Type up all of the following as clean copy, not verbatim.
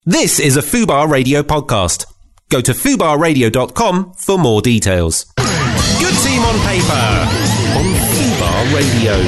This is a Fubar Radio podcast. Go to fubarradio.com for more details. Good Team on Paper on Fubar Radio.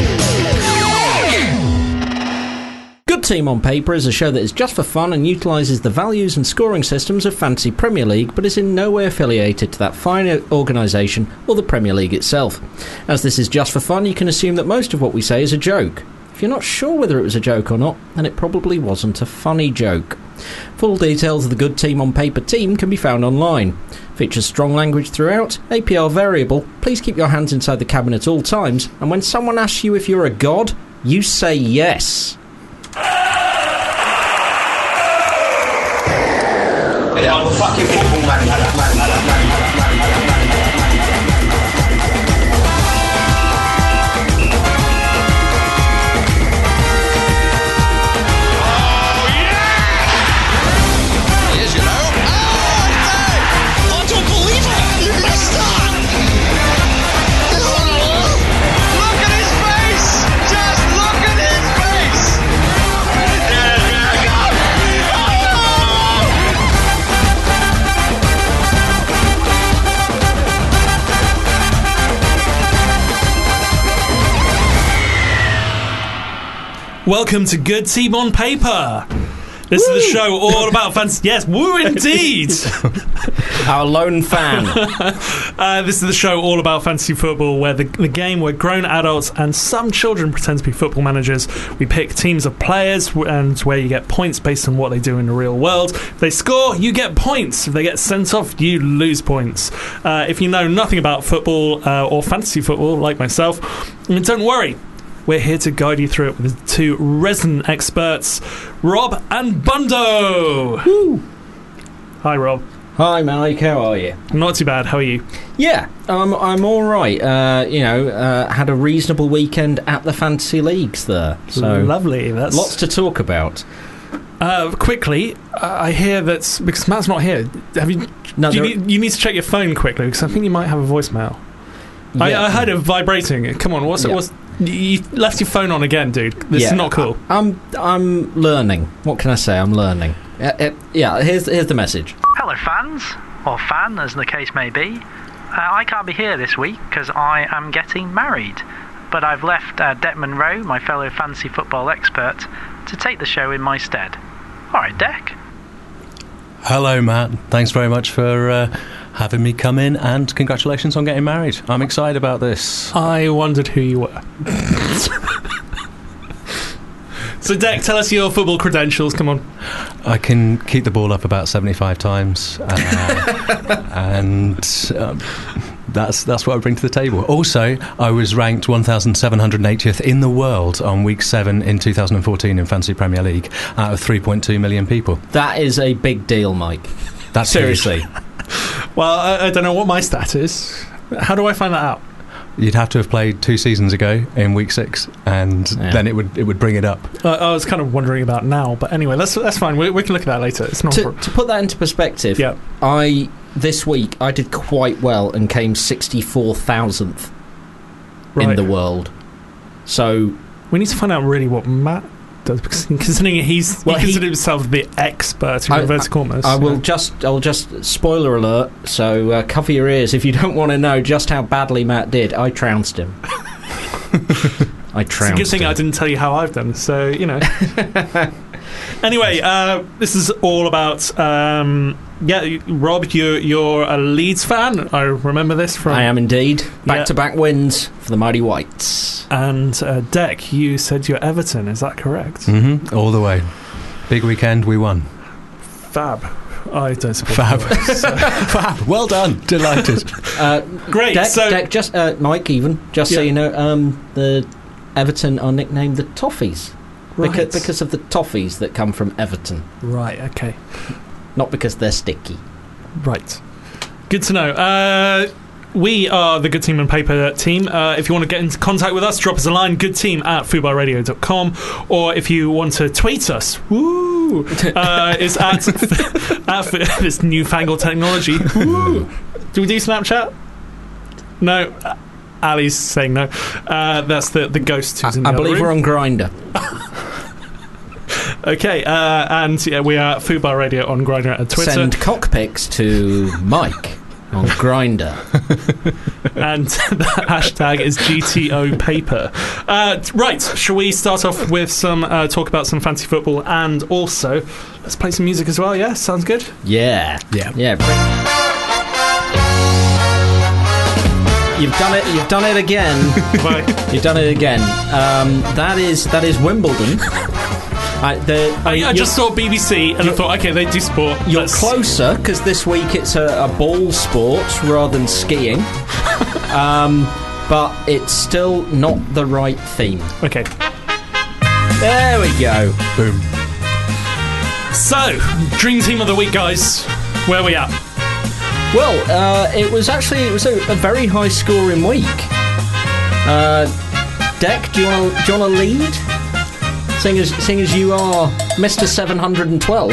Good Team on Paper is a show that is just for fun and utilises the values and scoring systems of Fantasy Premier League, but is in no way affiliated to that fine organisation or the Premier League itself. As this is just for fun, you can assume that most of what we say is a joke. If you're not sure whether it was a joke or not, then it probably wasn't a funny joke. Full details of the Good Team on Paper team can be found online. Features strong language throughout, APR variable, please keep your hands inside the cabin at all times, and when someone asks you if you're a god, you say yes. I'm a fucking football man. Welcome to Good Team on Paper. This is the show all about fantasy. Yes, woo indeed. Our lone fan. This is the show all about fantasy football, where the game where grown adults and some children pretend to be football managers. We pick teams of players and where you get points based on what they do in the real world. If they score, you get points. If they get sent off, you lose points. If you know nothing about football or fantasy football, like myself, don't worry. We're here to guide you through it with two resident experts, Rob and Bundo. Woo. Hi, Rob. Hi, Mike. How are you? Not too bad. How are you? Yeah, I'm all right. Had a reasonable weekend at the fantasy leagues there. So lovely. That's lots to talk about. Quickly, I hear that because Matt's not here. You need to check your phone quickly because I think you might have a voicemail. Yeah. I heard it vibrating. Come on, what's you left your phone on again, dude. This is not cool. I'm learning. What can I say? I'm learning. Here's the message. Hello, fans, or fan, as the case may be. I can't be here this week because I am getting married, but I've left Deck Monroe, my fellow fantasy football expert, to take the show in my stead. All right, Deck. Hello, Matt. Thanks very much for having me come in, and congratulations on getting married. I'm excited about this. I wondered who you were. So, Deck, tell us your football credentials. Come on. I can keep the ball up about 75 times, and that's what I bring to the table. Also, I was ranked 1,780th in the world on week 7 in 2014 in Fantasy Premier League out of 3.2 million people. That is a big deal, Mike. That's seriously. Huge. Well, I don't know what my stat is. How do I find that out? You'd have to have played 2 seasons ago in week 6, and then it would bring it up. I was kind of wondering about now, but anyway, that's fine. We can look at that later. It's not to put that into perspective. Yeah. This week I did quite well and came 64,000th in the world. So we need to find out really what Matt does, because considering he considers himself the expert in inverted commas. I'll just spoiler alert. So cover your ears if you don't want to know just how badly Matt did. I trounced him. It's a good thing I didn't tell you how I've done. So Anyway, this is all about. Rob, you're a Leeds fan. I remember this from. I am indeed. Back-to-back wins for the Mighty Whites. And Deck, you said you're Everton. Is that correct? Mm-hmm. All the way. Big weekend. We won. Fab. I don't support Fab. Fab. Well done. Delighted. Great. Deck, just Mike. So you know, the Everton are nicknamed the Toffees. Right. Because of the toffees that come from Everton. Right, okay. Not because they're sticky. Right. Good to know. We are the Good Team on Paper team. If you want to get into contact with us, drop us a line, goodteam@fubarradio.com, or if you want to tweet us, it's at this newfangled technology. Woo. Do we do Snapchat? No. Ali's saying no. That's the ghost who's in the I believe room. we're on Grindr. Okay, and we are Fubar Radio on Grindr and Twitter. Send cockpics to Mike on Grindr. And the hashtag is GTO Paper. Right, shall we start off with some talk about some fantasy football, and also let's play some music as well? Yeah, sounds good. Yeah. You've done it again. You've done it again. That is Wimbledon. I just saw BBC and I thought, okay, they do sport. You're closer, because this week it's a ball sport rather than skiing. But it's still not the right theme. Okay. There we go. Boom. So, Dream Team of the Week, guys. Where are we at? Well, it was a very high scoring week. Deck, do you want to lead? Seeing as you are Mr. 712.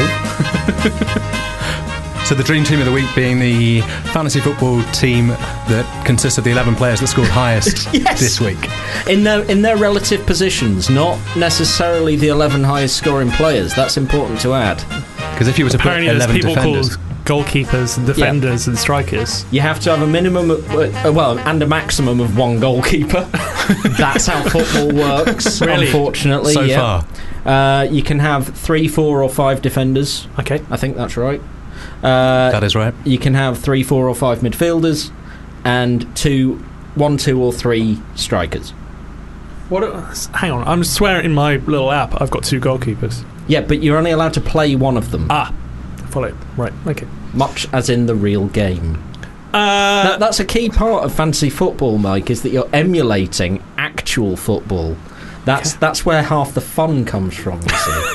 So the Dream Team of the Week being the fantasy football team that consists of the 11 players that scored highest this week. In their relative positions, not necessarily the 11 highest scoring players. That's important to add. Because if you were to Apparently put 11 people defenders... called goalkeepers and defenders and strikers. You have to have a minimum and a maximum of one goalkeeper. That's how football works, Really? Unfortunately. So far. You can have 3, 4 or 5 defenders. Okay. I think that's right. That is right. You can have 3, 4 or 5 midfielders and 1, 2 or 3 strikers. Hang on, I'm swearing in my little app I've got 2 goalkeepers. Yeah, but you're only allowed to play one of them. Follow. Right, okay. Much as in the real game. That's a key part of fantasy football, Mike, is that you're emulating actual football. That's where half the fun comes from, you see.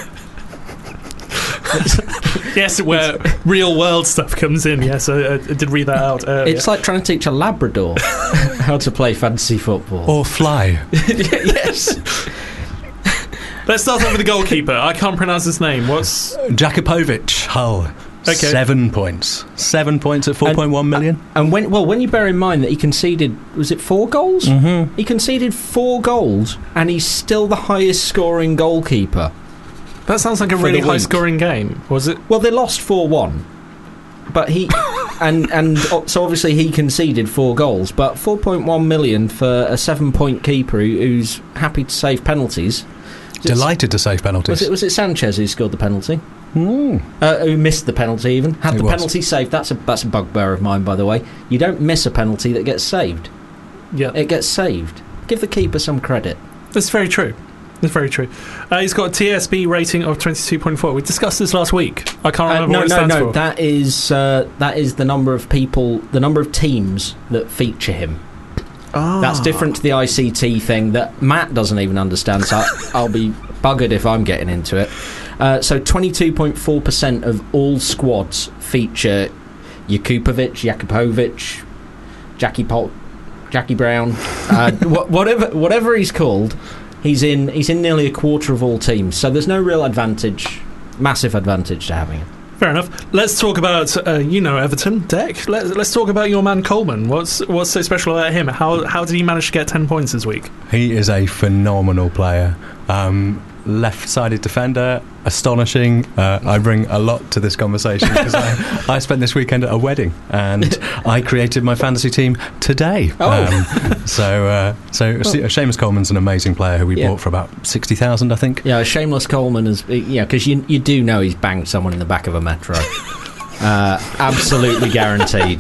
Yes, where real world stuff comes in. Yes, I did read that out earlier. It's like trying to teach a Labrador how to play fantasy football. Or fly. Yes. Let's start off with the goalkeeper. I can't pronounce his name. What's... Jakupovic, Hull. Okay. 7 points. 7 points at 4.1 million. And when you bear in mind that he conceded, was it 4 goals? Mm-hmm. He conceded 4 goals, and he's still the highest scoring goalkeeper. That sounds like a really high scoring game. Was it? Well, they lost 4-1, but he and so obviously he conceded 4 goals, but 4.1 million for a 7-point keeper who's happy to save penalties. Delighted to save penalties. Was it Sanchez who scored the penalty? Mm. Who missed the penalty even? Had the penalty saved. That's a bugbear of mine, by the way. You don't miss a penalty that gets saved. Yeah. It gets saved. Give the keeper some credit. That's very true. That's very true. He's got a TSB rating of 22.4. We discussed this last week. I can't remember what it stands for. That is the number of people, the number of teams that feature him. That's different to the ICT thing that Matt doesn't even understand, so I'll be buggered if I'm getting into it. So 22.4% of all squads feature Jakupovic, Jackie Brown, whatever he's called. He's in nearly a quarter of all teams, so there's no real massive advantage to having him. Fair enough. Let's talk about Everton. Deck. Let's talk about your man Coleman. What's so special about him? How did he manage to get 10 points this week? He is a phenomenal player. Left-sided defender, astonishing. I bring a lot to this conversation because I spent this weekend at a wedding and I created my fantasy team today. So Seamus Coleman's an amazing player who we bought for about 60,000, I think. Yeah, Shameless Coleman is because you do know he's banged someone in the back of a metro. Absolutely guaranteed.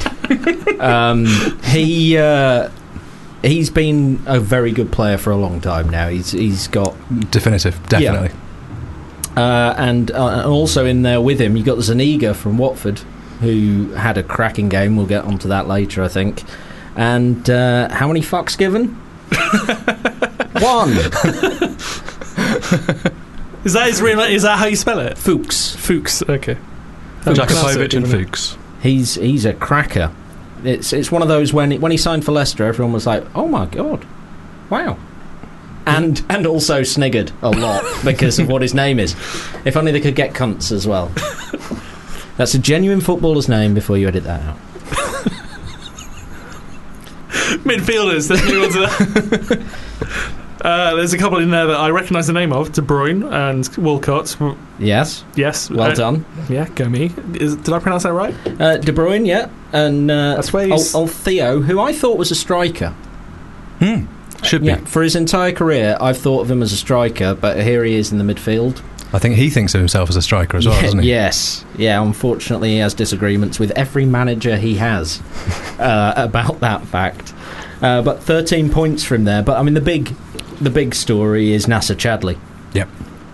He's been a very good player for a long time now. He's got definitive, definitely. Yeah. And also in there with him, you got Zaniga from Watford, who had a cracking game. We'll get onto that later, I think. And how many fucks given? 1. Is that his real? Is that how you spell it? Fuchs. Okay. Jakupovic and Fuchs. He's a cracker. It's one of those when he signed for Leicester, everyone was like, "Oh my god, wow," and also sniggered a lot because of what his name is. If only they could get cunts as well. That's a genuine footballer's name. Before you edit that out. Midfielders. Let's move on to There's a couple in there that I recognise the name of, De Bruyne and Walcott. Yes. Yes. Well done. Yeah, go me. Did I pronounce that right? De Bruyne, yeah. And That's where he's... Theo, who I thought was a striker. Should be. Yeah, for his entire career, I've thought of him as a striker, but here he is in the midfield. I think he thinks of himself as a striker as well, doesn't he? Yes. Yeah, unfortunately, he has disagreements with every manager he has about that fact. But 13 points from there. But, I mean, the big story is Nacer Chadli. Yep.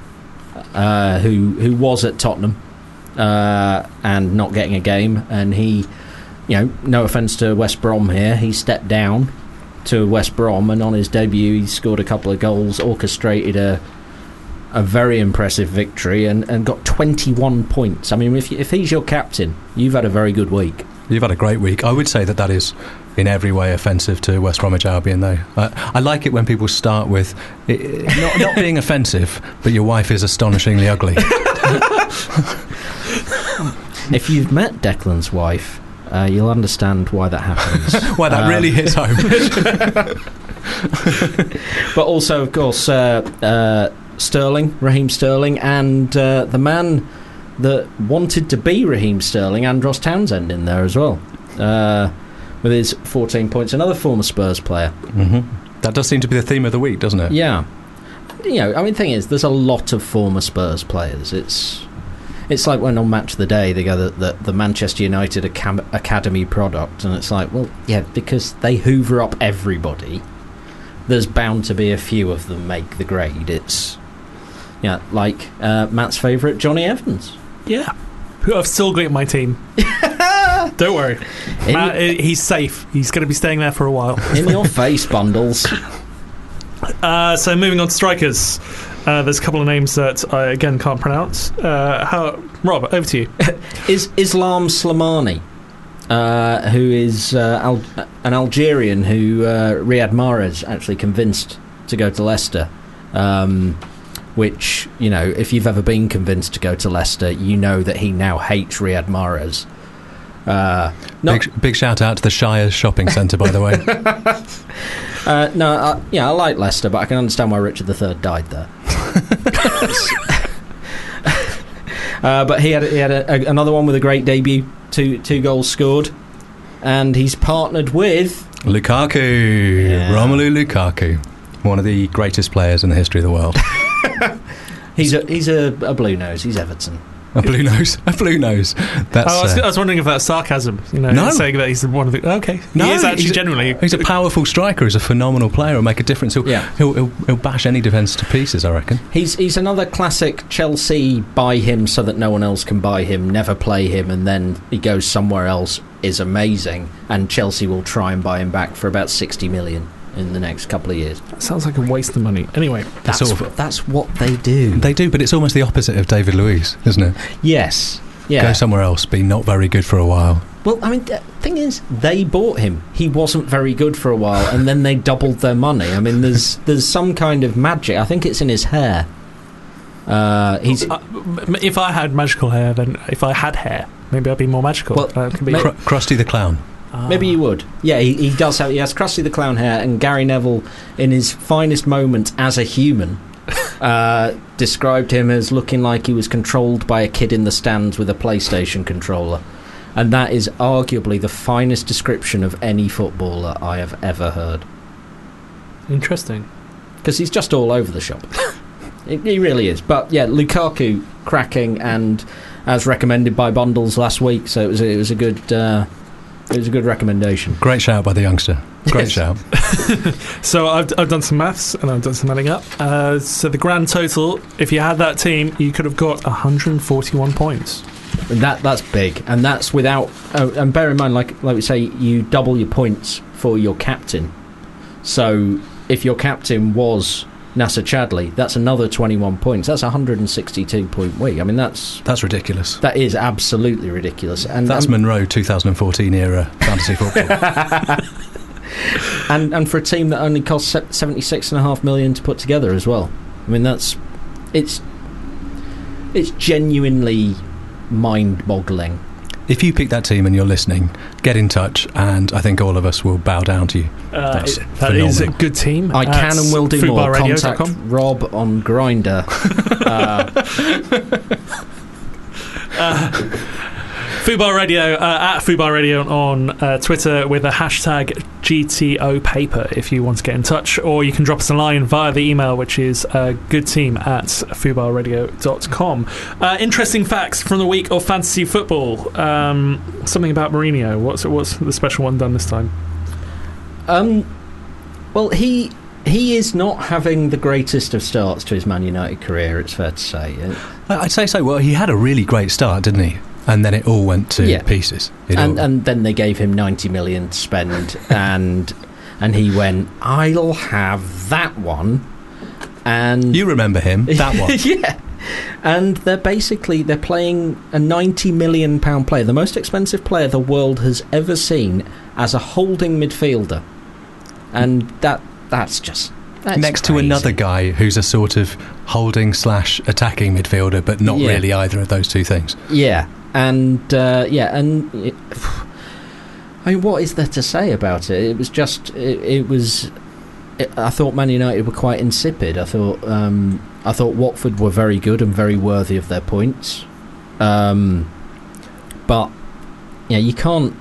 Who was at Tottenham and not getting a game. And he, no offence to West Brom here, he stepped down to West Brom, and on his debut he scored a couple of goals, orchestrated a very impressive victory, and got 21 points. I mean, if he's your captain, you've had a very good week. You've had a great week. I would say that is in every way offensive to West Bromwich Albion, though. I like it when people start with not being offensive, but your wife is astonishingly ugly. If you've met Declan's wife, you'll understand why that happens. Why that really hits home. But also, of course, Raheem Sterling, and the man that wanted to be Raheem Sterling, Andros Townsend, in there as well, with his 14 points. Another former Spurs player. Mm-hmm. That does seem to be the theme of the week, doesn't it? Yeah. I mean, the thing is, there's a lot of former Spurs players. It's like when on Match of the Day they go the Manchester United Academy product, and it's like, well, yeah, because they hoover up everybody, there's bound to be a few of them make the grade. It's like Matt's favourite, Johnny Evans. Yeah, who I've still got in my team. Don't worry, Matt, he's safe. He's going to be staying there for a while. In your face, Bundles. So moving on to strikers. There's a couple of names that I, again, can't pronounce. Rob, over to you. Islam Slimani, who is an Algerian who Riyad Mahrez actually convinced to go to Leicester, which, if you've ever been convinced to go to Leicester, you know that he now hates Riyad Mahrez. Big shout out to the Shires shopping centre, by the way. I like Leicester, but I can understand why Richard III died there. But he had another one with a great debut, two goals scored, and he's partnered with Lukaku. Yeah. Romelu Lukaku, one of the greatest players in the history of the world. He's a blue nose. He's Everton. A blue nose. That's, I was wondering if that's sarcasm. No. Saying that he's one of the. Okay, no, he is actually genuinely. He's a powerful striker. He's a phenomenal player. He'll make a difference. He'll bash any defence to pieces, I reckon. He's another classic Chelsea buy him so that no one else can buy him, never play him, and then he goes somewhere else, is amazing, and Chelsea will try and buy him back for about 60 million in the next couple of years. That sounds like a waste of money. Anyway, that's what they do. They do, but it's almost the opposite of David Luiz, isn't it? Yes. Yeah. Go somewhere else, be not very good for a while. Well, I mean, the thing is, they bought him. He wasn't very good for a while, and then they doubled their money. I mean, there's some kind of magic. I think it's in his hair. If I had magical hair, then if I had hair, maybe I'd be more magical. Well, Krusty the Clown. Maybe you would. Yeah, he does have. He has Krusty the Clown hair, and Gary Neville, in his finest moment as a human, described him as looking like he was controlled by a kid in the stands with a PlayStation controller, and that is arguably the finest description of any footballer I have ever heard. Interesting, because he's just all over the shop. He really is. But yeah, Lukaku cracking, and as recommended by Bundles last week, so it was a good. It was a good recommendation. Great shout by the youngster. Great shout. So I've done some maths and I've done some adding up. So the grand total, if you had that team, you could have got 141 points. That's big, and that's without. And bear in mind, like we say, you double your points for your captain. So if your captain was Nacer Chadli, that's another 21 points. That's a 162-point week. I mean, that's ridiculous. That is absolutely ridiculous. And that's Monroe 2014 era fantasy football. and for a team that only cost 76.5 million to put together as well. I mean, it's genuinely mind-boggling if you pick that team and you're listening, get in touch, and I think all of us will bow down to you. That is a good team. I can and will do more. FootballRadio.com. Contact Rob on Grindr. Football Radio, at Football Radio on Twitter with a hashtag GTO Paper if you want to get in touch, or you can drop us a line via the email, which is goodteam@footballradio.com. Interesting facts from the week of fantasy football. Something about Mourinho. What's the special one done this time? Well, he is not having the greatest of starts to his Man United career, it's fair to say. I'd say so. Well, he had a really great start, didn't he? And then it all went to pieces. And then they gave him 90 million to spend, and he went, I'll have that one. And you remember him, that one. Yeah. And they're playing a £90 million player, the most expensive player the world has ever seen, as a holding midfielder. And that's next crazy. To another guy who's a sort of holding/attacking midfielder, but not really either of those two things. Yeah. I mean, what is there to say about it? It was just, I thought Man United were quite insipid. I thought Watford were very good and very worthy of their points. But you can't.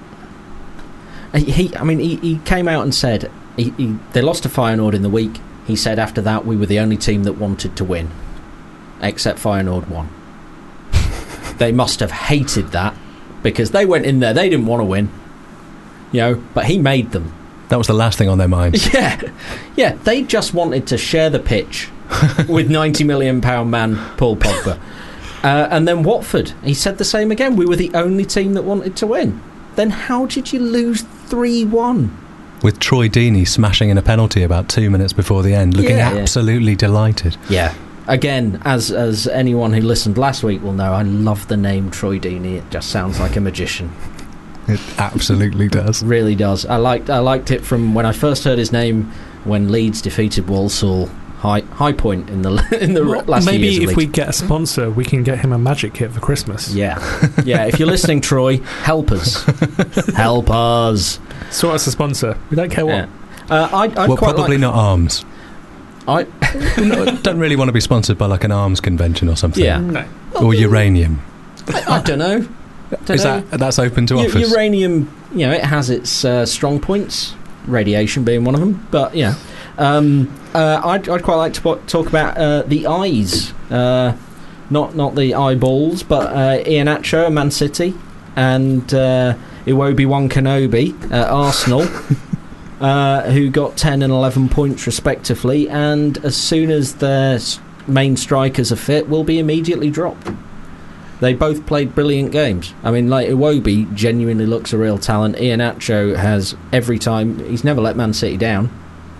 He came out and said they lost to Feyenoord in the week. He said after that we were the only team that wanted to win, except Feyenoord won. They must have hated that, because they went in there, they didn't want to win, but he made them. That was the last thing on their minds. Yeah, they just wanted to share the pitch with £90 million man Paul Pogba. And then Watford, he said the same again. We were the only team that wanted to win. Then how did you lose 3-1? With Troy Deeney smashing in a penalty about 2 minutes before the end, looking absolutely delighted. Yeah. Again, as anyone who listened last week will know, I love the name Troy Deeney. It just sounds like a magician. It absolutely does. Really does. I liked it from when I first heard his name when Leeds defeated Walsall. High point in the last few years. Maybe if we get a sponsor, we can get him a magic kit for Christmas. Yeah. If you're listening, Troy, help us. Help us. Sort us a sponsor. We don't care what. I'd quite probably not arms. I don't really want to be sponsored by like an arms convention or something. Yeah. No. Or uranium. I don't know. That's open to offers? Uranium, it has its strong points, radiation being one of them. But I'd quite like to talk about the eyes, not the eyeballs, but Iheanacho at Man City and Iwobi Kenobi at Arsenal. Who got 10 and 11 points respectively, and as soon as their main strikers are fit, will be immediately dropped. They both played brilliant games. I mean, like, Iwobi genuinely looks a real talent. Iheanacho has every time, he's never let Man City down.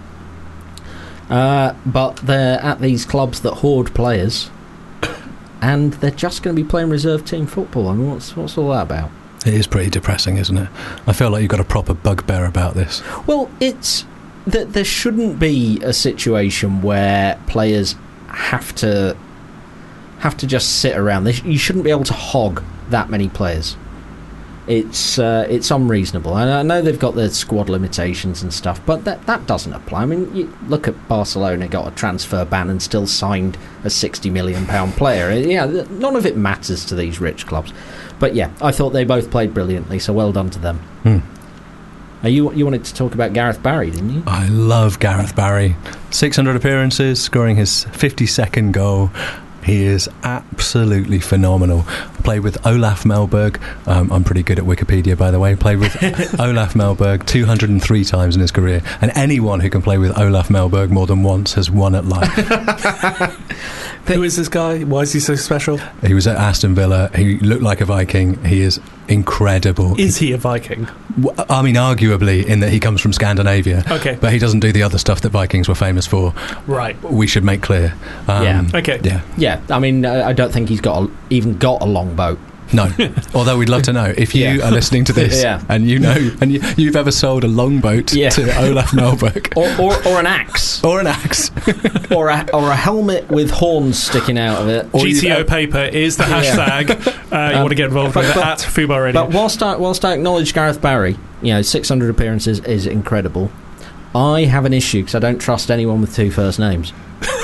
But they're at these clubs that hoard players, and they're just going to be playing reserve team football. I mean, what's all that about? It is pretty depressing, isn't it? I feel like you've got a proper bugbear about this. Well, it's that there shouldn't be a situation where players have to just sit around. You shouldn't be able to hog that many players. It's unreasonable. And I know they've got their squad limitations and stuff, but that doesn't apply. I mean, you look at Barcelona, got a transfer ban and still signed a £60 million player. None of it matters to these rich clubs. But I thought they both played brilliantly, so well done to them. You wanted to talk about Gareth Barry, didn't you? I love Gareth Barry. 600 appearances, scoring his 52nd goal. He is absolutely phenomenal. Played with Olaf Melberg. I'm pretty good at Wikipedia, by the way. Played with Olaf Melberg 203 times in his career. And anyone who can play with Olaf Melberg more than once has won at life. Who is this guy? Why is he so special? He was at Aston Villa. He looked like a Viking. He is incredible. Is he a Viking? I mean, arguably, in that he comes from Scandinavia. Okay. But he doesn't do the other stuff that Vikings were famous for. Right. We should make clear. Yeah. Okay. Yeah. Yeah. I mean, I don't think he's even got a longboat. No. Although we'd love to know if you are listening to this and you know and you've ever sold a longboat to Olaf Melberg, or an axe, or an axe, or a helmet with horns sticking out of it. GTO paper is the hashtag. You want to get involved with it at Fubar Radio. But whilst I acknowledge Gareth Barry, 600 appearances is incredible. I have an issue because I don't trust anyone with two first names.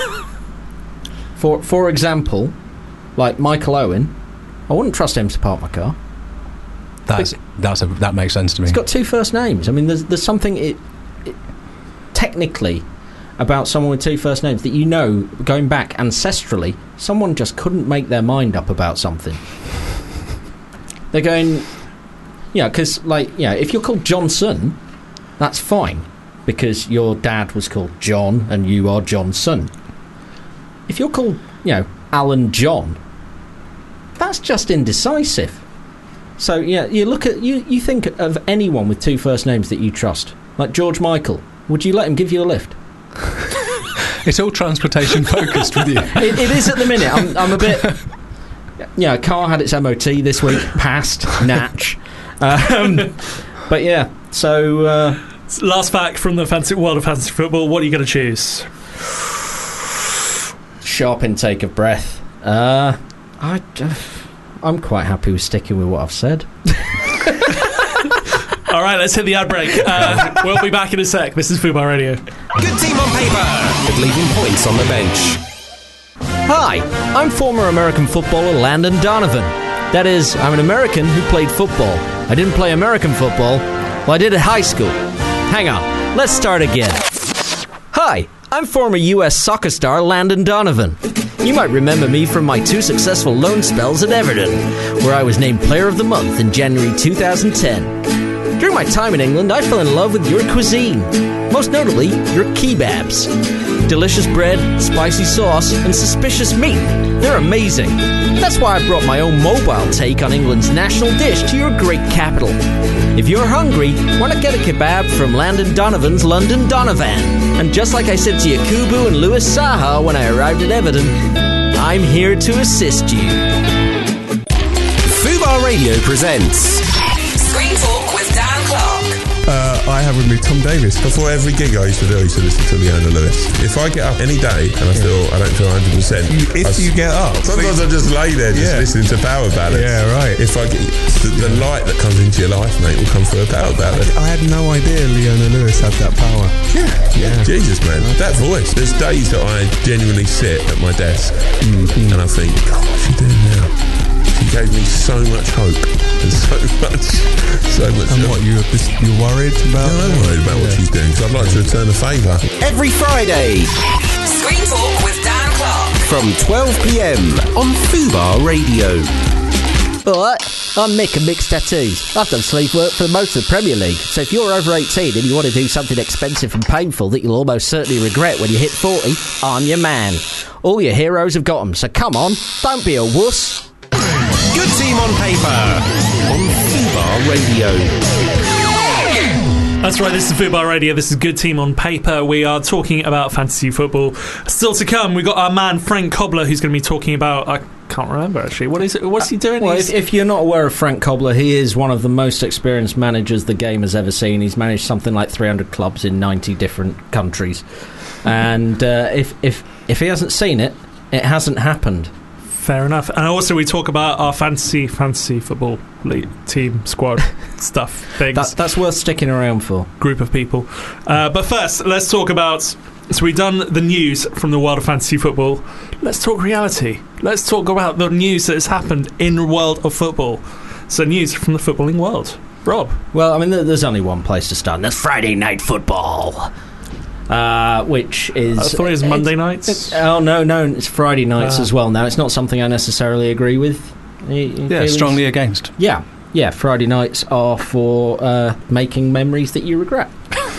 For example, like Michael Owen, I wouldn't trust him to park my car. That makes sense to me. He's got two first names. I mean, there's something technically about someone with two first names that going back ancestrally, someone just couldn't make their mind up about something. They're going, because if you're called Johnson, that's fine because your dad was called John and you are Johnson. If you're called, Alan John, that's just indecisive. So, you look at... You think of anyone with two first names that you trust. Like George Michael. Would you let him give you a lift? It's all transportation focused with you. It is at the minute. I'm a bit... a car had its MOT this week. Passed. Natch. But, yeah. So... last fact from the world of fantasy football. What are you going to choose? Sharp intake of breath. I'm quite happy with sticking with what I've said. All right, let's hit the ad break. We'll be back in a sec. This is Fubar Radio. Good team on paper, but leaving points on the bench. Hi, I'm former American footballer Landon Donovan. That is, I'm an American who played football. I didn't play American football. Well, I did at high school. Hang on, let's start again. Hi, I'm former US soccer star Landon Donovan. You might remember me from my 2 successful loan spells at Everton, where I was named Player of the Month in January 2010. During my time in England, I fell in love with your cuisine, most notably your kebabs. Delicious bread, spicy sauce, and suspicious meat. They're amazing. That's why I brought my own mobile take on England's national dish to your great capital. If you're hungry, why not get a kebab from Landon Donovan's London Donovan? And just like I said to Yakubu and Louis Saha when I arrived at Everton, I'm here to assist you. Fubar Radio presents Screen Talk with Dan Clark. I have with me Tom Davis. Before every gig I used to listen to Leona Lewis. If I get up any day and I don't feel 100%. If you get up. Sometimes I just lay there listening to Power Ballads. Yeah, right. If I get the light that comes into your life, mate, will come through a Power Ballad. I had no idea Leona Lewis had that power. Yeah. Jesus, man. That voice. There's days that I genuinely sit at my desk and I think, God, what's she doing now? She gave me so much hope and so much. And what, you're worried about? No, I'm worried about what she's doing because I'd like to return a favour. every Friday Screen Talk with Dan Clark. from 12 p.m. on Fubar Radio. Alright, I'm Mick and Mick's Tattoos. I've done sleeve work for most of the Premier League, so if you're over 18 and you want to do something expensive and painful that you'll almost certainly regret when you hit 40, I'm your man. All your heroes have got them, so come on, don't be a wuss. Good team on paper on Fubar Radio. That's right, this is Fubar Radio. This is Good Team on Paper. We are talking about fantasy football. Still to come, we've got our man Frank Cobbler who's going to be talking about... I can't remember, actually. What is it? What's he doing? Well, if you're not aware of Frank Cobbler, he is one of the most experienced managers the game has ever seen. He's managed something like 300 clubs in 90 different countries. And if he hasn't seen it, it hasn't happened. Fair enough. And also we talk about our fantasy football league, team, squad stuff, things. That's worth sticking around for. Group of people. But first, let's talk about... So we've done the news from the world of fantasy football. Let's talk reality. Let's talk about the news that has happened in the world of football. So news from the footballing world. Rob? Well, I mean, there's only one place to start, and that's Friday Night Football. Which is... I thought it was Monday nights. No, it's Friday nights as well now. It's not something I necessarily agree with. Strongly against. Yeah, Friday nights are for making memories that you regret.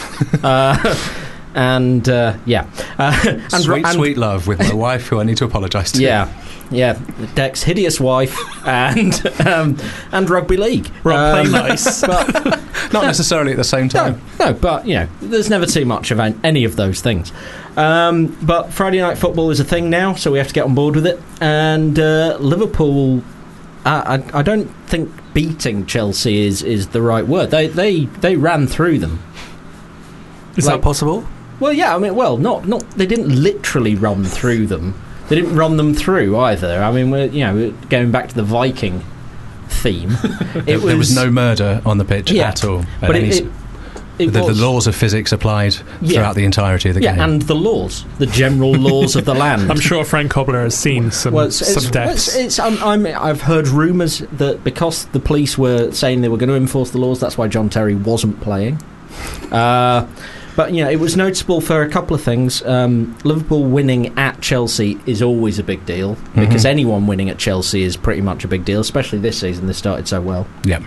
And sweet love with my wife, who I need to apologise to. Yeah, Deck's hideous wife and rugby league. Play nice, but not necessarily at the same time. No, but there's never too much of any of those things. But Friday Night Football is a thing now, so we have to get on board with it. And Liverpool I don't think beating Chelsea is the right word. They ran through them. Is that possible? Well, yeah. I mean, not. They didn't literally run through them. They didn't run them through either. I mean, we're going back to the Viking theme. There was no murder on the pitch at all. But the laws of physics applied throughout the entirety of the game. Yeah, and the general laws of the land. I'm sure Frank Cobbler has seen some deaths. I've heard rumours that because the police were saying they were going to enforce the laws, that's why John Terry wasn't playing. But it was noticeable for a couple of things. Liverpool winning at Chelsea is always a big deal, because anyone winning at Chelsea is pretty much a big deal, especially this season. They started so well. Yeah.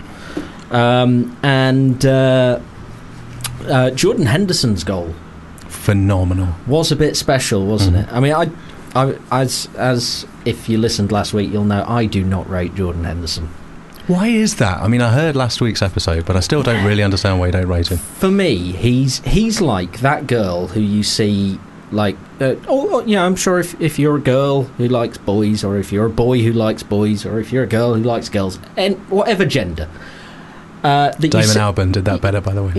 Jordan Henderson's goal, phenomenal, was a bit special, wasn't it? I mean, I as if you listened last week, you'll know I do not rate Jordan Henderson. Why is that? I mean, I heard last week's episode, but I still don't really understand why you don't rate him. For me, he's like that girl who you see, like, I'm sure if you're a girl who likes boys, or if you're a boy who likes boys, or if you're a girl who likes girls, and whatever gender. Damon Albarn did that better, by the way.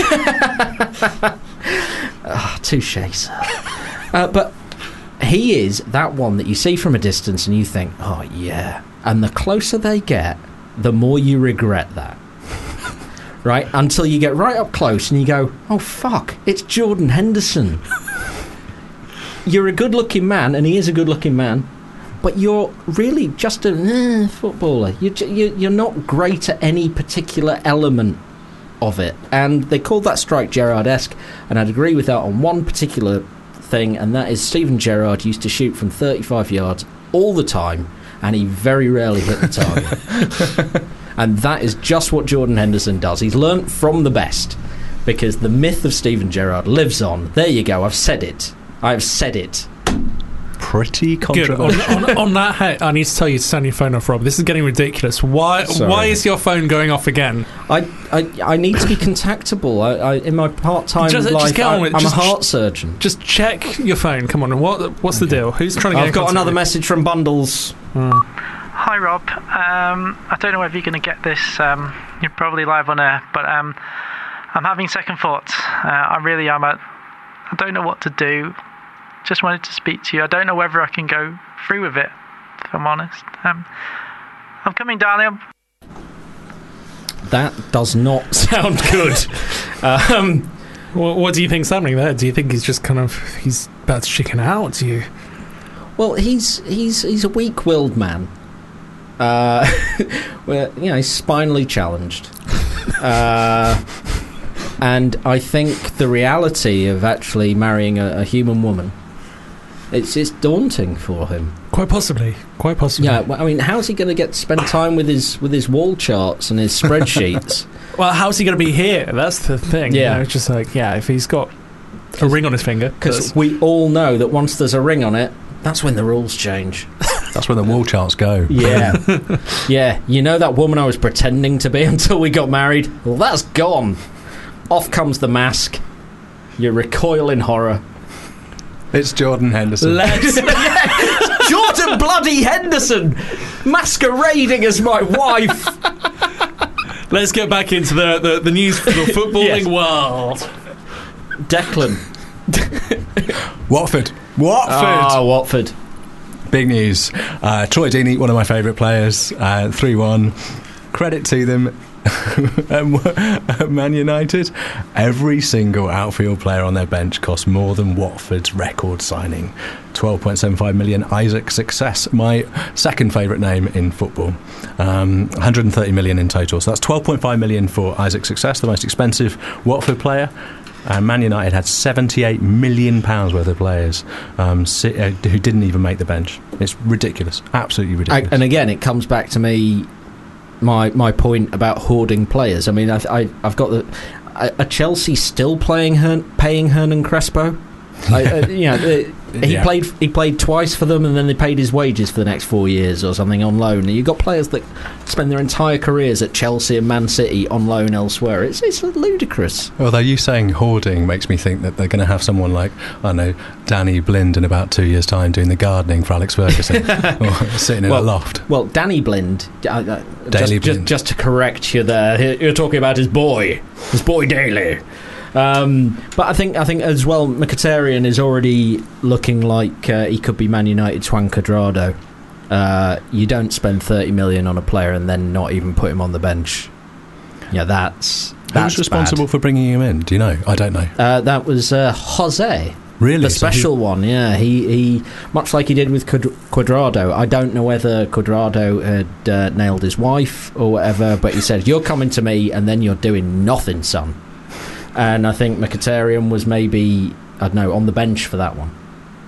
Touche, sir. But he is that one that you see from a distance and you think, oh yeah. And the closer they get, the more you regret that. Right? Until you get right up close and you go, oh fuck, it's Jordan Henderson. You're a good-looking man, and he is a good-looking man, but you're really just a footballer. You're not great at any particular element of it. And they called that strike Gerrard-esque, and I'd agree with that on one particular thing, and that is Steven Gerrard used to shoot from 35 yards all the time, and he very rarely hit the target. And that is just what Jordan Henderson does. He's learnt from the best, because the myth of Steven Gerrard lives on. There you go, I've said it. I've said it. Pretty controversial. On that, I need to tell you to turn your phone off, Rob. This is getting ridiculous. Why is your phone going off again? I need to be contactable. I in my part-time life, I'm a heart surgeon. Just check your phone. Come on. What's the deal? Who's trying to get in contact? I've got another message from Bundles. Hi, Rob. I don't know whether you're going to get this. You're probably live on air, but I'm having second thoughts. I really am. I don't know what to do. Just wanted to speak to you. I don't know whether I can go through with it, if I'm honest. I'm coming down here. That does not sound good. What do you think's happening there? Do you think he's just he's about to chicken out? Do you? Well, he's a weak-willed man. He's spinally challenged. And I think the reality of actually marrying a human woman, it's daunting for him. Quite possibly. Yeah, I mean, how's he going to get to spend time with his wall charts and his spreadsheets? Well, how's he going to be here? That's the thing. Yeah, it's just like, if he's got a ring on his finger, because we all know that once there's a ring on it, that's when the rules change. That's when the wall charts go. Yeah. Yeah, you know that woman I was pretending to be until we got married? Well, that's gone. Off comes the mask. You recoil in horror. It's Jordan Henderson. Jordan bloody Henderson masquerading as my wife. Let's get back into the news for the footballing world. Declan. Watford. Watford. Big news. Troy Deeney, one of my favourite players, 3-1. Credit to them. Man United, every single outfield player on their bench cost more than Watford's record signing, 12.75 million. Isaac Success, my second favourite name in football, 130 million in total. So that's 12.5 million for Isaac Success, the most expensive Watford player. And Man United had £78 million worth of players who didn't even make the bench. It's ridiculous, absolutely ridiculous. And again, it comes back to me. My point about hoarding players. I mean, I've got are Chelsea still paying Hernan Crespo? He played twice for them, and then they paid his wages for the next 4 years or something on loan. And you've got players that spend their entire careers at Chelsea and Man City on loan elsewhere. It's ludicrous. Although you saying hoarding makes me think that they're going to have someone like, I don't know, Danny Blind in about 2 years' time doing the gardening for Alex Ferguson, or sitting in a loft. Well, Danny Blind, Blind. Just to correct you there, you're talking about his boy Daly. But I think as well, Mkhitaryan is already looking like he could be Man United's Juan Cuadrado. You don't spend 30 million on a player and then not even put him on the bench. Yeah, that's Who's responsible bad. for bringing him in? Do you know? I don't know. That was Jose. Really? The special one, yeah. He much like he did with Cuadrado. I don't know whether Cuadrado had nailed his wife or whatever, but he said, "You're coming to me, and then you're doing nothing, son." And I think Mkhitaryan was maybe, I don't know, on the bench for that one.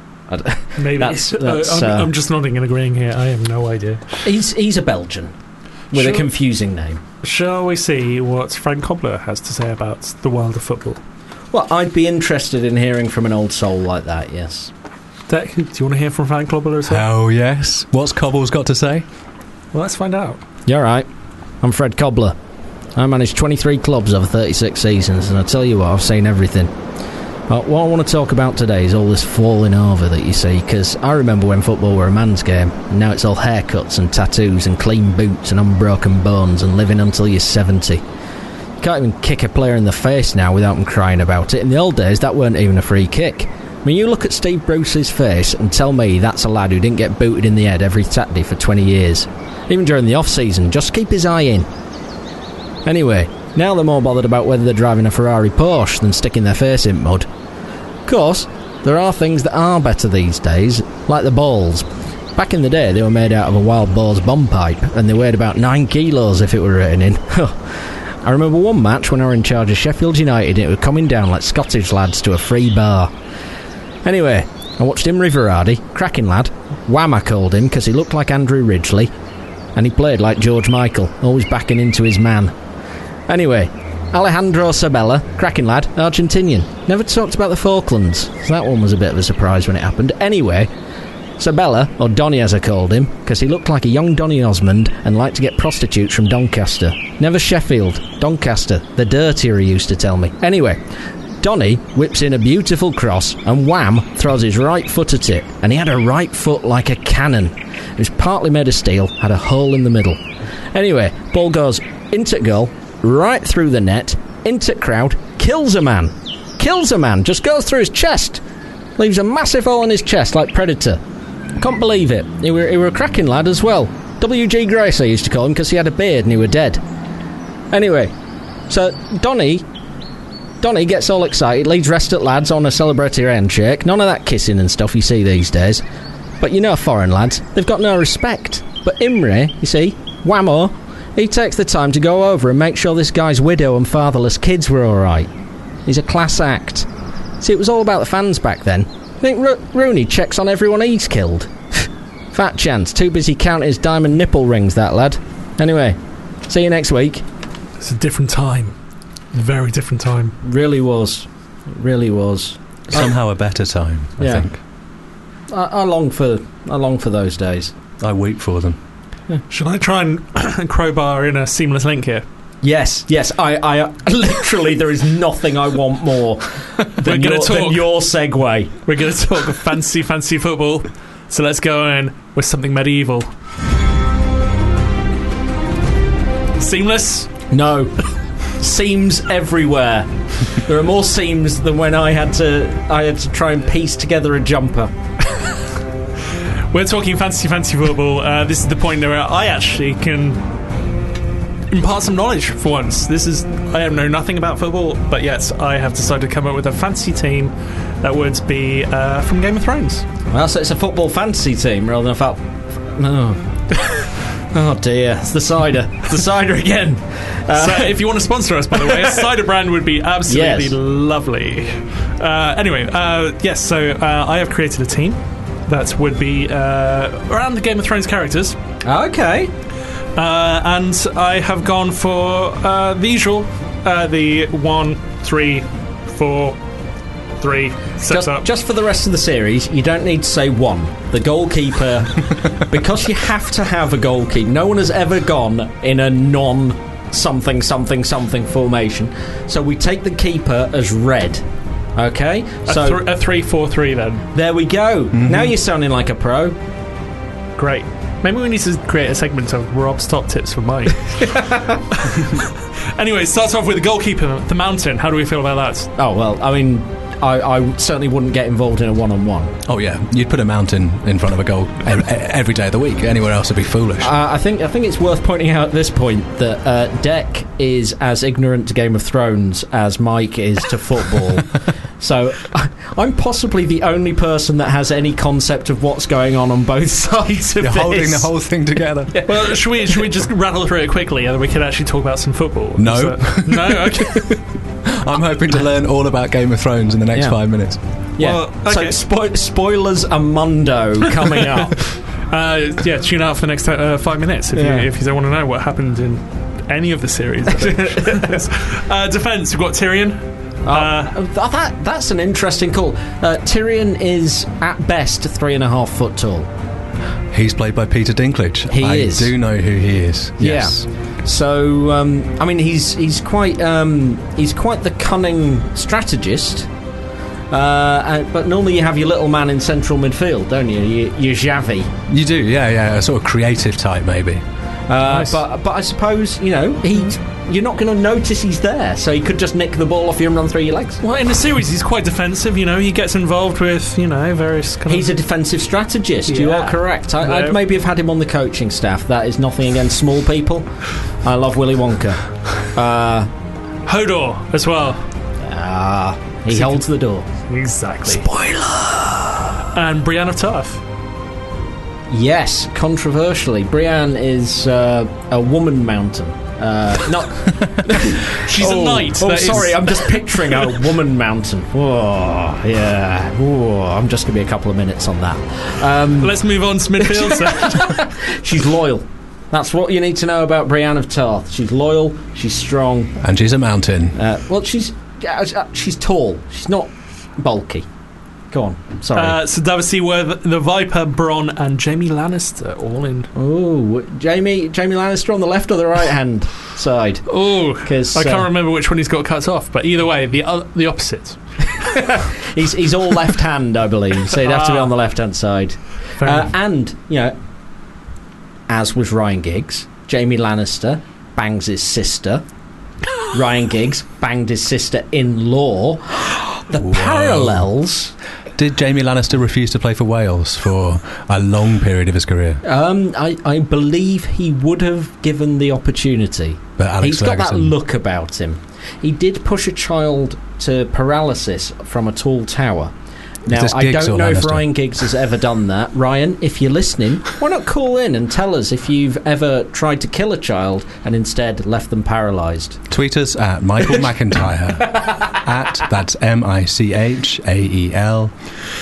Maybe. I'm just nodding and agreeing here. I have no idea. He's a Belgian with a confusing name. Shall we see what Frank Cobbler has to say about the world of football? Well, I'd be interested in hearing from an old soul like that, yes. Do you want to hear from Frank Cobbler as well? Oh, yes. What's Cobble's got to say? Well, let's find out. You're right. I'm Fred Cobbler. I managed 23 clubs over 36 seasons, and I tell you what, I've seen everything. What I want to talk about today is all this falling over that you see, because I remember when football were a man's game, and now it's all haircuts and tattoos and clean boots and unbroken bones and living until you're 70. You can't even kick a player in the face now without them crying about it. In the old days, that weren't even a free kick. I mean, you look at Steve Bruce's face and tell me that's a lad who didn't get booted in the head every Saturday for 20 years. Even during the off-season, just keep his eye in. Anyway, now they're more bothered about whether they're driving a Ferrari Porsche than sticking their face in mud. Of course, there are things that are better these days, like the balls. Back in the day, they were made out of a wild boar's bomb pipe, and they weighed about 9 kilos if it were raining. I remember one match when I were in charge of Sheffield United, it was coming down like Scottish lads to a free bar. Anyway, I watched Imre Varadi, cracking lad. Wham, I called him, because he looked like Andrew Ridgeley, and he played like George Michael, always backing into his man. Anyway, Alejandro Sabella, cracking lad, Argentinian. Never talked about the Falklands, so that one was a bit of a surprise when it happened. Anyway, Sabella, or Donny as I called him, because he looked like a young Donny Osmond and liked to get prostitutes from Doncaster. Never Sheffield, Doncaster, the dirtier, he used to tell me. Anyway, Donny whips in a beautiful cross and wham, throws his right foot at it, and he had a right foot like a cannon. It was partly made of steel, had a hole in the middle. Anyway, ball goes into goal, right through the net, into crowd, kills a man, just goes through his chest, leaves a massive hole in his chest like Predator. Can't believe it. He were a cracking lad as well. W.G. Grace I used to call him because he had a beard and he were dead. Anyway, so Donny gets all excited, leads rest at lads on a celebratory handshake. None of that kissing and stuff you see these days. But you know foreign lads, they've got no respect. But Imre, you see, Whammo, he takes the time to go over and make sure this guy's widow and fatherless kids were alright. He's a class act. See, it was all about the fans back then. I think Rooney checks on everyone he's killed. Fat chance, too busy counting his diamond nipple rings, that lad. Anyway, see you next week. It's a different time. Very different time. Really was. Somehow a better time, I think. I long for those days. I weep for them. Yeah. Should I try and crowbar in a seamless link here? Yes. I literally, there is nothing I want more than your segue. We're going to talk fancy football. So let's go in with something medieval. Seamless? No. Seams everywhere. There are more seams than when I had to try and piece together a jumper. We're talking fancy football. This is the point where I actually can impart some knowledge for once. I know nothing about football, but yet I have decided to come up with a fancy team that would be from Game of Thrones. Well, so it's a football fantasy team rather than Oh dear, it's the cider. It's the cider again. So if you want to sponsor us, by the way, a cider brand would be absolutely lovely. Anyway, so I have created a team that would be around the Game of Thrones characters. Okay. And I have gone for the usual, the 1, 3, 4, 3 steps up. Just for the rest of the series, you don't need to say one. The goalkeeper, because you have to have a goalkeeper. No one has ever gone in a non-something formation. So we take the keeper as red. Okay? So a 3-4-3 then. there we go. Now you're sounding like a pro. Great. Maybe we need to create a segment of Rob's top tips for Mike. Anyway, starts off with the goalkeeper, the mountain. How do we feel about that? Oh, well, I mean, I certainly wouldn't get involved in a one-on-one. Oh yeah, you'd put a mountain in front of a goal every day of the week. Anywhere else would be foolish. I think it's worth pointing out at this point that Deck is as ignorant to Game of Thrones as Mike is to football. So I'm possibly the only person that has any concept of what's going on both sides of You're this. holding the whole thing together. Yeah. Well, should we just rattle through it quickly and then we can actually talk about some football? No. No? Okay. I'm hoping to learn all about Game of Thrones in the next 5 minutes. Yeah. Well, okay. So spoilers Amundo coming up. Tune out for the next 5 minutes if you don't want to know what happened in any of the series. Defence, we've got Tyrion. That's an interesting call. Tyrion is at best 3.5 foot tall. He's played by Peter Dinklage. He is. I do know who he is. Yes. Yeah. So I mean, he's quite the cunning strategist. But normally you have your little man in central midfield, don't you? Your Xavi. You do, yeah. A sort of creative type, maybe. Nice. But I suppose, you're not going to notice he's there, so he could just nick the ball off you and run through your legs. Well, in the series, he's quite defensive. He gets involved with various. He's a defensive strategist. Yeah. You are correct. I'd maybe have had him on the coaching staff. That is nothing against small people. I love Willy Wonka. Hodor as well. He holds the door. Exactly. Spoiler. And Brienne of Tarth. Yes, controversially, Brienne is a woman mountain. She's a knight. Sorry, I'm just picturing a woman mountain. Whoa, yeah. Whoa, I'm just going to be a couple of minutes on that. Let's move on to midfield. She's loyal. That's what you need to know about Brienne of Tarth. She's loyal. She's strong. And she's a mountain. Well, she's tall. She's not bulky. Go on. Sorry. So Davisi were the Viper, Bronn, and Jaime Lannister all in. Oh, Jaime Lannister on the left or the right hand side? Oh, I can't remember which one he's got cut off, but either way, the opposite. he's all left hand, I believe. So he'd have to be on the left hand side. And as was Ryan Giggs, Jaime Lannister bangs his sister. Ryan Giggs banged his sister-in-law. The parallels. Did Jaime Lannister refuse to play for Wales for a long period of his career? I believe he would have given the opportunity. But Alex He's got that look about him. He did push a child to paralysis from a tall tower. Now, I don't know if Ryan Giggs has ever done that. Ryan, if you're listening, why not call in and tell us if you've ever tried to kill a child and instead left them paralysed? Tweet us at Michael McIntyre. That's MICHAEL.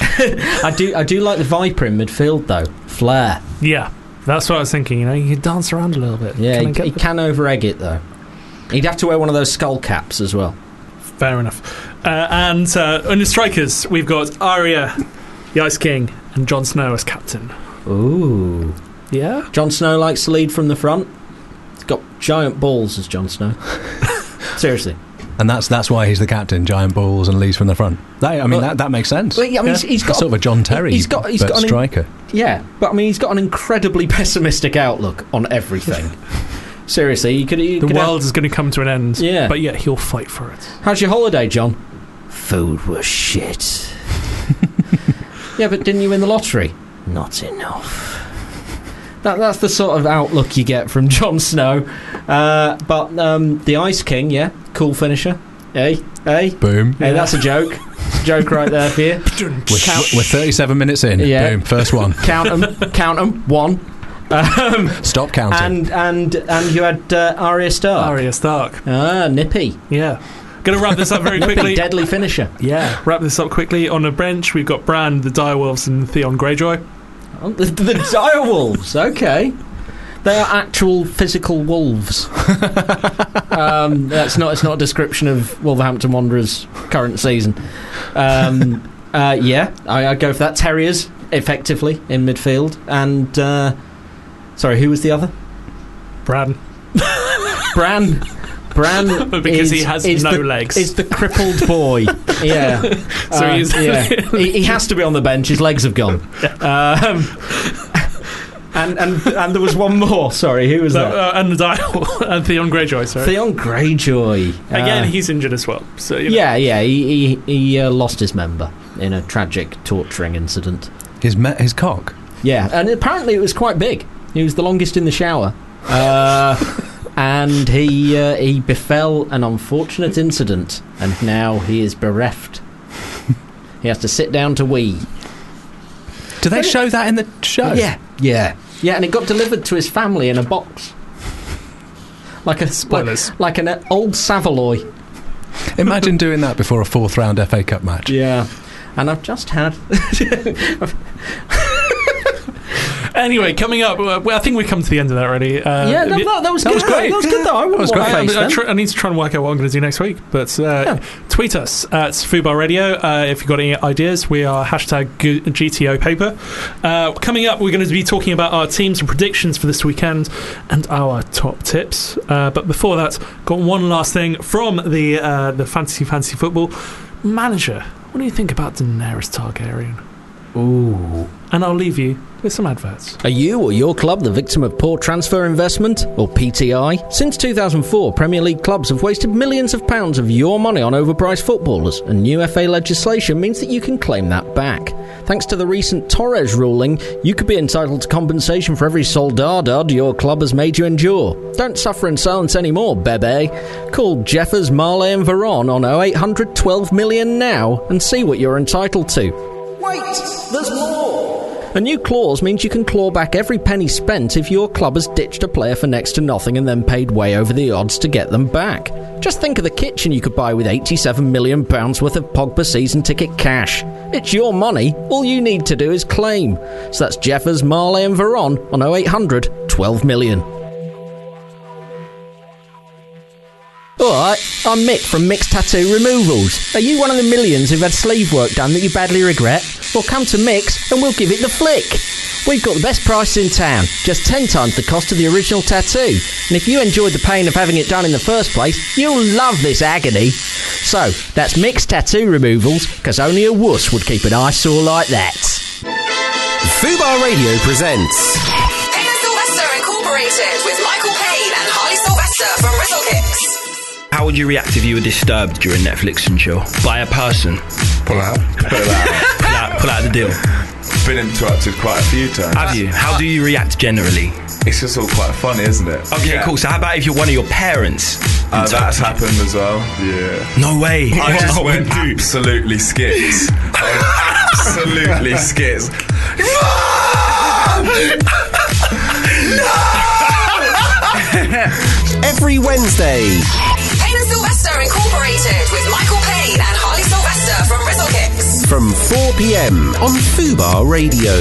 I do like the Viper in midfield, though. Flair. Yeah, that's what I was thinking. You can dance around a little bit. Yeah, he can over-egg it, though. He'd have to wear one of those skull caps as well. Fair enough. And in the strikers, we've got Arya, the Ice King, and Jon Snow as captain. Ooh. Yeah? Jon Snow likes to lead from the front. He's got giant balls as Jon Snow. Seriously. And that's why he's the captain, giant balls and leads from the front. That makes sense. Well, yeah, he's got sort of a John Terry he's got striker. Yeah, but he's got an incredibly pessimistic outlook on everything. Seriously, the world is going to come to an end. Yeah. But yet he'll fight for it. How's your holiday, John? Food was shit. Yeah, but didn't you win the lottery? Not enough. That's the sort of outlook you get from Jon Snow. But the Ice King, yeah, cool finisher. Hey. Boom. Hey, that's a joke. It's a joke right there for you. We're 37 minutes in. Yeah. Boom, first one. Count them. One. Stop counting. And you had Arya Stark. Nippy. Yeah. Going to wrap this up very quickly. Deadly finisher. Yeah. Wrap this up quickly. On the bench, we've got Bran, the Direwolves, and Theon Greyjoy. The Direwolves. Okay. They are actual physical wolves. It's not a description of Wolverhampton Wanderers' current season. I go for that. Terriers, effectively, in midfield. And, sorry, who was the other? Bran. Bran because he has no legs. Is the crippled boy. Yeah. So he has to be on the bench. His legs have gone. And there was one more. Sorry, who was that? And the dial. And Theon Greyjoy. Sorry. Theon Greyjoy. Again, he's injured as well. So Yeah. He lost his member in a tragic torturing incident. His cock. Yeah, and apparently it was quite big. He was the longest in the shower. And he befell an unfortunate incident, and now he is bereft. He has to sit down to wee. Do they show that in the show? Yeah, and it got delivered to his family in a box, like an old Savoy. Imagine doing that before a 4th round FA Cup match. Yeah, and I've just had. Anyway, coming up, I think we've come to the end of that already. That was good. Was great. That was good, though. I need to try and work out what I'm going to do next week. But tweet us at Fubar Radio if you've got any ideas. We are #GTO Paper. Coming up, we're going to be talking about our teams and predictions for this weekend and our top tips. But before that, got one last thing from the Fantasy Football manager. What do you think about Daenerys Targaryen? Ooh. And I'll leave you with some adverts. Are you or your club the victim of poor transfer investment, or PTI? Since 2004, Premier League clubs have wasted millions of pounds of your money on overpriced footballers, and new FA legislation means that you can claim that back. Thanks to the recent Torres ruling, you could be entitled to compensation for every soldado your club has made you endure. Don't suffer in silence anymore, bebe. Call Jeffers, Marley and Veron on 0800 12 million now and see what you're entitled to. Wait, there's more! A new clause means you can claw back every penny spent if your club has ditched a player for next to nothing and then paid way over the odds to get them back. Just think of the kitchen you could buy with £87 million worth of Pogba season ticket cash. It's your money, all you need to do is claim. So that's Jeffers, Marley and Veron on 0800 12 million. Alright, I'm Mick from Mick's Tattoo Removals. Are you one of the millions who've had sleeve work done that you badly regret? Well, come to Mick's and we'll give it the flick. We've got the best price in town, just 10 times the cost of the original tattoo. And if you enjoyed the pain of having it done in the first place, you'll love this agony. So, that's Mick's Tattoo Removals, because only a wuss would keep an eyesore like that. Fubar Radio presents Payne & Sylvester Incorporated with Michael Payne and Harley Sylvester from Rizzle Kicks. How would you react if you were disturbed during Netflix and chill by a person? Pull out. Pull out the deal. Been interrupted quite a few times. Have you? How do you react generally? It's just all quite funny, isn't it? Okay, cool. So how about if you're one of your parents? That's happened as well. Yeah. No way. I just went absolutely skits. Absolutely skits. every Wednesday. Payne & Sylvester Incorporated with Michael Payne and Harley Sylvester from Rizzle Kicks. From 4 p.m. on Fubar Radio.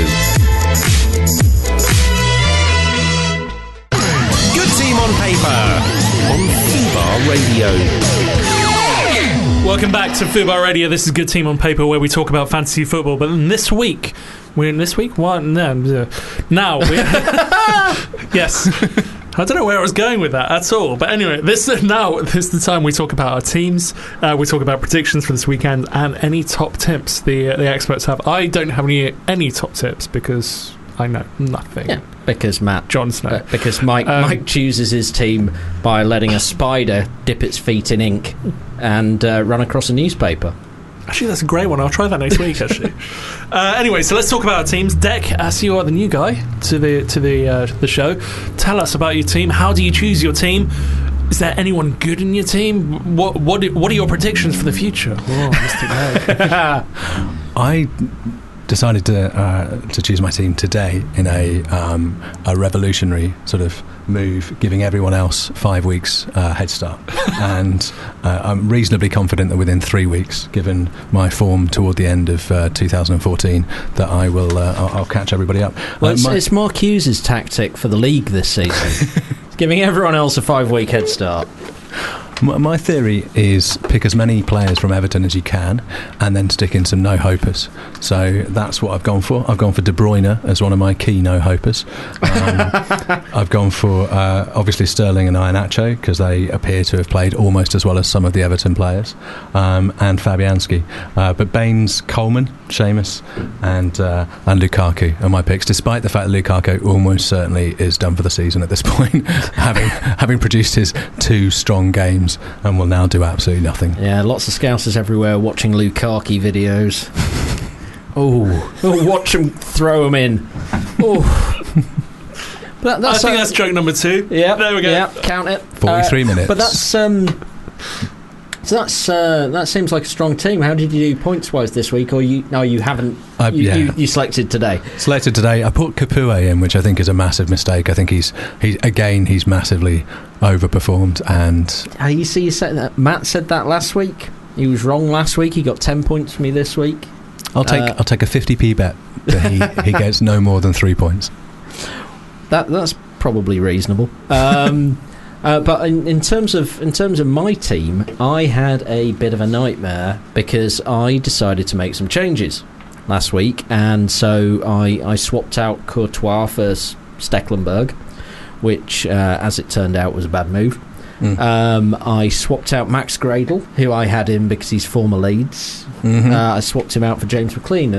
Good team on paper on Fubar Radio. Welcome back to Fubar Radio. This is Good Team on Paper, where we talk about fantasy football. But this week, what? No, now we're yes. I don't know where I was going with that at all. But anyway, this is the time we talk about our teams. We talk about predictions for this weekend and any top tips the experts have. I don't have any top tips because I know nothing. Yeah, because Jon Snow. Because Mike chooses his team by letting a spider dip its feet in ink and run across a newspaper. Actually, that's a great one. I'll try that next week. Actually. Anyway, so let's talk about our teams. Deck, as you are the new guy to the show, tell us about your team. How do you choose your team? Is there anyone good in your team? What are your predictions for the future? Oh, Mr. decided to choose my team today in a revolutionary sort of move, giving everyone else 5 weeks head start. And I'm reasonably confident that within 3 weeks, given my form toward the end of 2014, that I will I'll catch everybody up. Well, it's Mark Hughes' tactic for the league this season. Giving everyone else a 5-week head start. My theory is pick as many players from Everton as you can and then stick in some no-hopers. So that's what I've gone for. I've gone for De Bruyne as one of my key no-hopers. I've gone for, obviously, Sterling and Iheanacho, because they appear to have played almost as well as some of the Everton players, and Fabianski. But Baines, Coleman, Seamus and Lukaku are my picks, despite the fact that Lukaku almost certainly is done for the season at this point, having produced his 2 strong games and will now do absolutely nothing. Yeah, lots of scousers everywhere watching Lukaku videos. Watch him throw them in. But I think that's joke number 2. Yeah, there we go. Yeah, count it. 43 minutes. But that's that seems like a strong team. How did you do points wise this week? Or you haven't? You selected today. Selected today. I put Capoue in, which I think is a massive mistake. I think he's massively overperformed. And you see, you said that Matt said that last week. He was wrong last week. He got 10 points from me this week. I'll take a 50p bet that he gets no more than 3 points. That's probably reasonable. But in terms of my team, I had a bit of a nightmare because I decided to make some changes last week, and so I swapped out Courtois for Stecklenburg, which, as it turned out, was a bad move. I swapped out Max Gradel, who I had in because he's former Leeds. I swapped him out for James McLean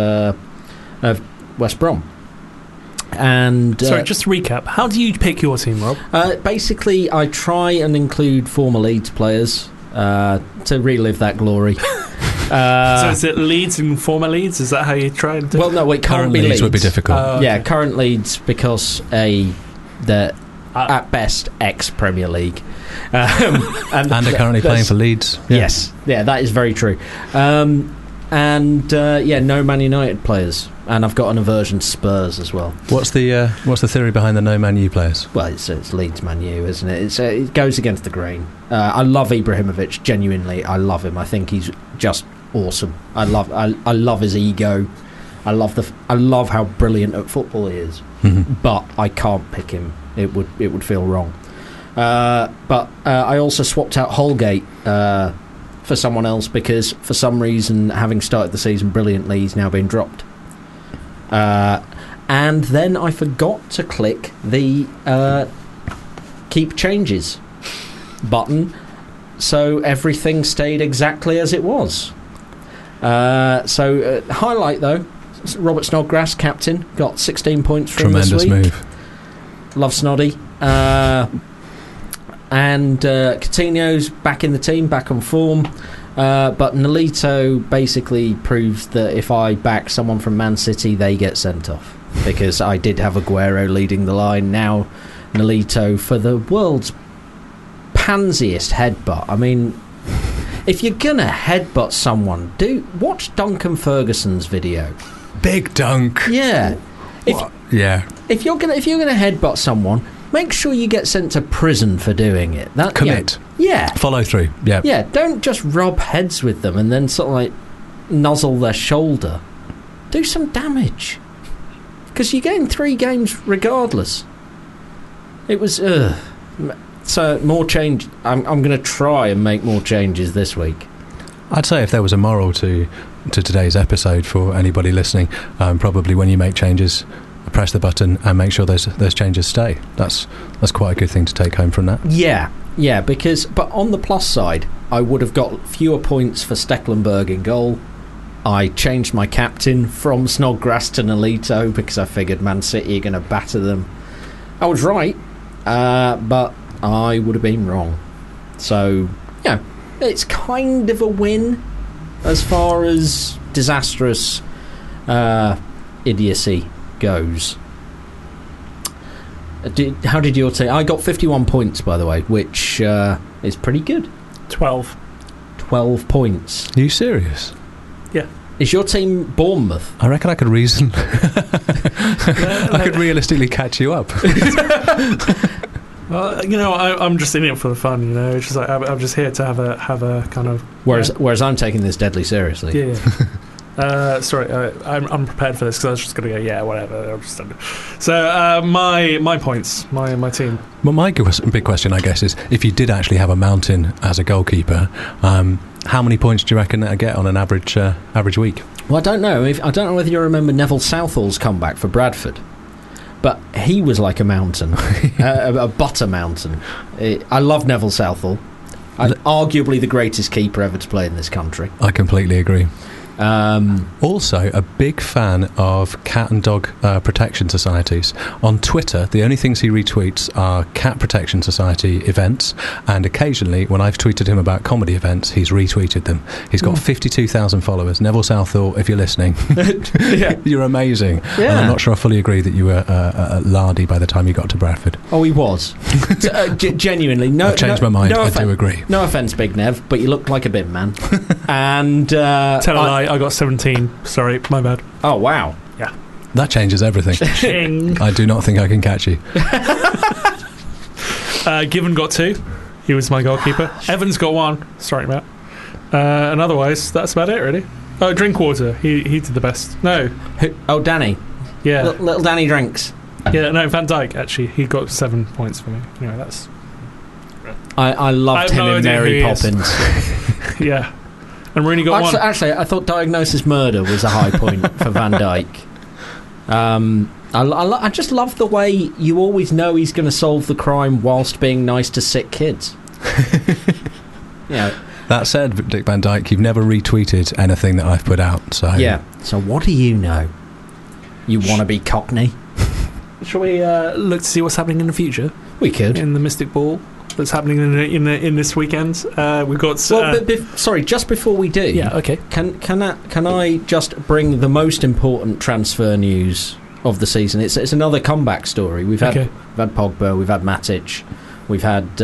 of West Brom. And sorry, just to recap, how do you pick your team, Rob? Basically, I try and include former Leeds players to relive that glory. So is it Leeds and former Leeds? Is that how you try and do it? Well, no, it can't be Leeds. Would be difficult. Okay. Yeah, current Leeds, because they're at best ex-Premier League. And they're currently playing for Leeds. Yeah. Yes, yeah, that is very true. No Man United players. And I've got an aversion to Spurs as well. What's the theory behind the no Man U players? Well, it's Leeds Man U, isn't it? It goes against the grain. I love Ibrahimovic, genuinely. I love him. I think he's just awesome. I love his ego. I love how brilliant at football he is. But I can't pick him. It would feel wrong. But I also swapped out Holgate for someone else because for some reason, having started the season brilliantly, he's now been dropped. And then I forgot to click the keep changes button, so everything stayed exactly as it was. Highlight though, Robert Snodgrass, captain, got 16 points from tremendous this week. Move. Love Snoddy. And Coutinho's back in the team, back on form. But Nolito basically proves that if I back someone from Man City, they get sent off. Because I did have Aguero leading the line. Now Nolito for the world's pansiest headbutt. I mean, if you're going to headbutt someone, watch Duncan Ferguson's video. Big Dunk. Yeah. If you're gonna headbutt someone, make sure you get sent to prison for doing it. Commit. Yeah. Follow through. Yeah. Yeah, don't just rub heads with them and then sort of like nuzzle their shoulder. Do some damage. Because you're getting 3 games regardless. It was... So, more change. I'm going to try and make more changes this week. I'd say if there was a moral to today's episode for anybody listening, probably when you make changes, press the button and make sure those changes stay. That's quite a good thing to take home from that. Yeah, but on the plus side, I would have got fewer points for Stecklenburg in goal. I changed my captain from Snodgrass to Nolito because I figured Man City are going to batter them. I was right, but I would have been wrong. So, yeah, it's kind of a win as far as disastrous idiocy goes. How did your team? I got 51 points, by the way, which is pretty good. 12 points. Are you serious? Yeah. Is your team Bournemouth? I reckon I could reason. I could realistically catch you up. I'm just in it for the fun. It's just like I'm just here to have a kind of. Whereas I'm taking this deadly seriously. Yeah. Sorry, I'm unprepared for this because I was just going to go, yeah, whatever. I'm just so my points, my team. Well, my big question, I guess, is if you did actually have a mountain as a goalkeeper, how many points do you reckon that'd get on an average week? Well, I don't know. I don't know whether you remember Neville Southall's comeback for Bradford, but he was like a mountain, a butter mountain. I love Neville Southall. Arguably the greatest keeper ever to play in this country. I completely agree. Also, a big fan of cat and dog protection societies. On Twitter, the only things he retweets are cat protection society events, and occasionally, when I've tweeted him about comedy events, he's retweeted them. He's got 52,000 followers. Neville Southall, if you're listening, you're amazing. Yeah. And I'm not sure I fully agree that you were lardy by the time you got to Bradford. Oh, he was. Genuinely. No, I've changed my mind. I do agree. No offence, Big Nev, but you look like a bin man. And tell a lie, I got 17. Sorry, my bad. Oh, wow. Yeah. That changes everything. I do not think I can catch you. Given got 2. He was my goalkeeper. Evans got 1. Sorry, Matt. And otherwise, that's about it, really. Oh, Drinkwater. He did the best. No. Danny. Yeah. Little Danny Drinks. Yeah, no, Van Dijk, actually. He got 7 points for me. Anyway, that's... I loved him in Mary Poppins. Yeah. And Rooney got 1. Actually, I thought Diagnosis Murder was a high point for Van Dijk. I just love the way you always know he's going to solve the crime whilst being nice to sick kids. That said, Dick Van Dijk, you've never retweeted anything that I've put out. So yeah. So what do you know? You want to be Cockney? Shall we look to see what's happening in the future? We could. In the Mystic Ball that's happening in this weekend. We've got. Sorry, just before we do. Yeah. Okay. Can I just bring the most important transfer news of the season? It's another comeback story. We've had Pogba, we've had Matic, we've had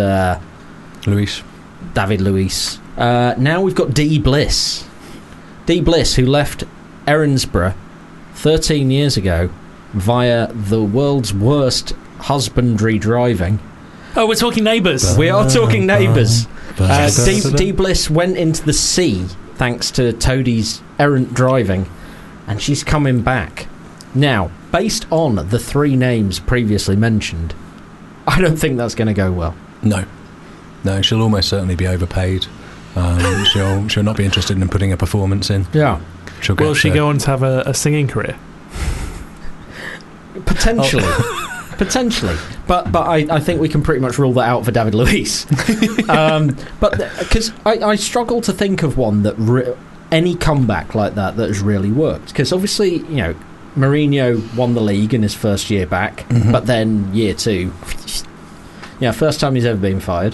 David Luiz. Now we've got D Bliss, who left Erinsborough 13 years ago via the world's worst husbandry driving. Oh, we're talking Neighbours. We are talking Neighbours. D Bliss went into the sea thanks to Toadie's errant driving, and she's coming back. Now, based on the 3 names previously mentioned, I don't think that's going to go well. No, she'll almost certainly be overpaid. She'll not be interested in putting a performance in. Yeah. Will she go on to have a singing career? Potentially. Potentially. But I think we can pretty much rule that out for David Luiz. But because I struggle to think of one that any comeback like that has really worked. Because obviously, Mourinho won the league in his first year back, but then year 2, first time he's ever been fired.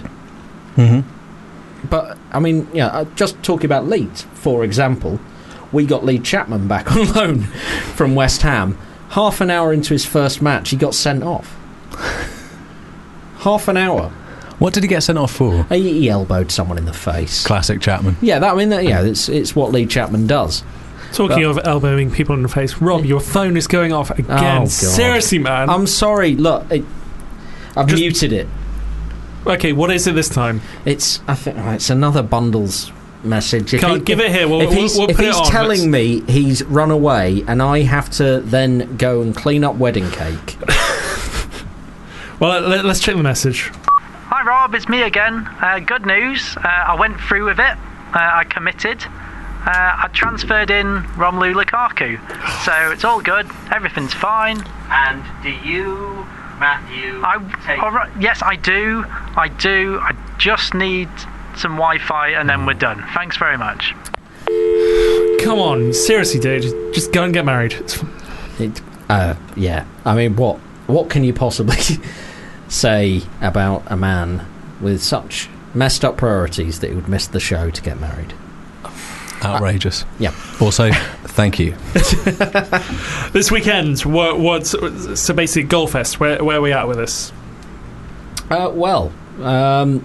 But I mean, just talking about Leeds, for example, we got Lee Chapman back on loan from West Ham. Half an hour into his first match, he got sent off. Half an hour. What did he get sent off for? He elbowed someone in the face. Classic Chapman. Yeah, it's what Lee Chapman does. Talking of elbowing people in the face, Rob, your phone is going off again. Oh, God. Seriously, man. I'm sorry. Look, I've muted it. Okay, what is it this time? It's another Bundles message. Give it here. We'll put it on. If he's telling me he's run away and I have to then go and clean up wedding cake. Well, let's check the message. Hi Rob, it's me again. Good news. I went through with it. I committed. I transferred in Romelu Lukaku. So it's all good. Everything's fine. And do you, Matthew, yes, I do. I just need some Wi-Fi and then we're done. Thanks very much. Come on, seriously, dude. Just go and get married. Yeah. I mean, what can you possibly say about a man with such messed up priorities that he would miss the show to get married? Outrageous. Yeah. Also, thank you. This weekend, so basically Goalfest. Where are we at with this?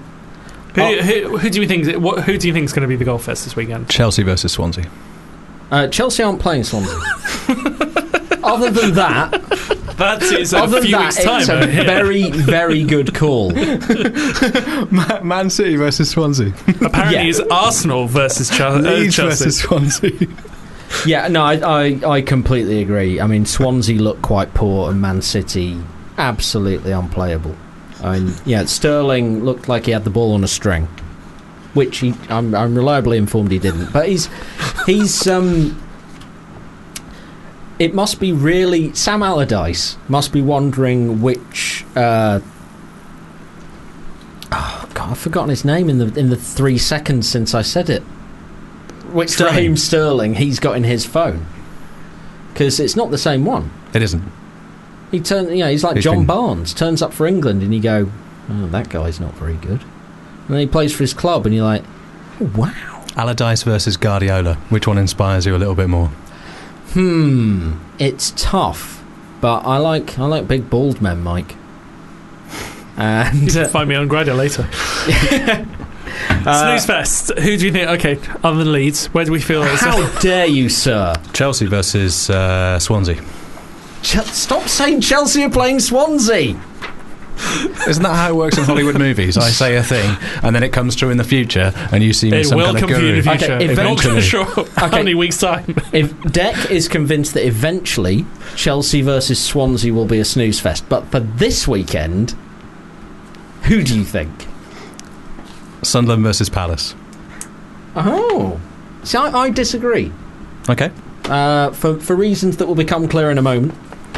Who do you think? Who do you think is going to be the Goalfest this weekend? Chelsea versus Swansea. Chelsea aren't playing Swansea. Other than that, that is a few weeks' time. It's a very, very good call. Man City versus Swansea. Apparently, it's Arsenal versus Leeds Chelsea versus Swansea. Yeah, no, I completely agree. I mean, Swansea looked quite poor, and Man City absolutely unplayable. I mean, yeah, Sterling looked like he had the ball on a string, which I'm reliably informed he didn't. But he's it must be really... Sam Allardyce must be wondering which... God, I've forgotten his name in the 3 seconds since I said it. Which Raheem Sterling he's got in his phone. Because it's not the same one. It isn't. He's like John Barnes. Turns up for England and you go, oh, that guy's not very good. And then he plays for his club and you're like, oh, wow. Allardyce versus Guardiola. Which one inspires you a little bit more? It's tough, but I like big bald men, Mike. And you can find me on Grada later. Snooze Fest. Who do you think? Okay, other than Leeds, where do we feel? How dare you, sir? Chelsea versus Swansea. Stop saying Chelsea are playing Swansea. Isn't that how it works in Hollywood movies? I say a thing, and then it comes true in the future, and you see me some kind of guru. It will come in the future. Okay, eventually. Not sure how many weeks' time. If Deck is convinced that eventually Chelsea versus Swansea will be a snooze fest, but for this weekend, who do you think? Sunderland versus Palace. Oh, see, I disagree. Okay. For reasons that will become clear in a moment.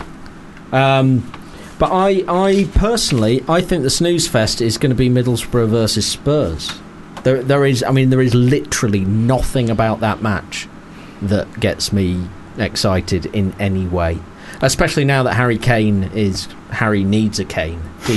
But I personally, I think the snooze fest is going to be Middlesbrough versus Spurs. There is literally nothing about that match that gets me excited in any way. Especially now that Harry needs a cane.